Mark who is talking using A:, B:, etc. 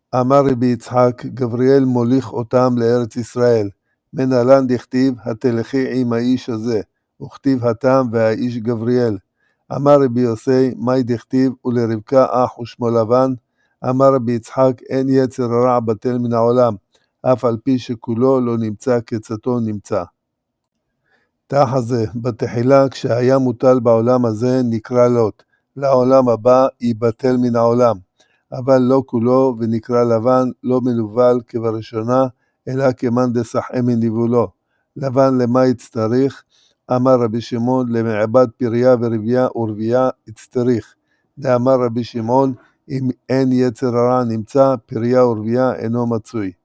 A: אמר רבי יצחק, גבריאל מוליך אותם לארץ ישראל. מנהלן דכתיב, התלכי עם האיש הזה, וכתיב התם והאיש גבריאל. אמר רבי יוסי, מאי דכתיב, ולרבקה אח ושמו לבן. אמר רבי יצחק, אין יצר רע בטל מן העולם, אף על פי שכולו לא נמצא כצאתו נמצא. תחזה, בתחילה כשהיה מוטל בעולם הזה נקרא לוט, לעולם הבא ייבטל מן העולם, אבל לא כולו ונקרא לבן לא מנוול כבראשונה, אלא כמאן דסחי מניבולו. לבן למה יצטריך? אמר רבי שמעון, למעבד פריה ורבייה ורבייה יצטריך. דאמר רבי שמעון, אם אין יצר הרע נמצא, פריה ורבייה אינו מצוי.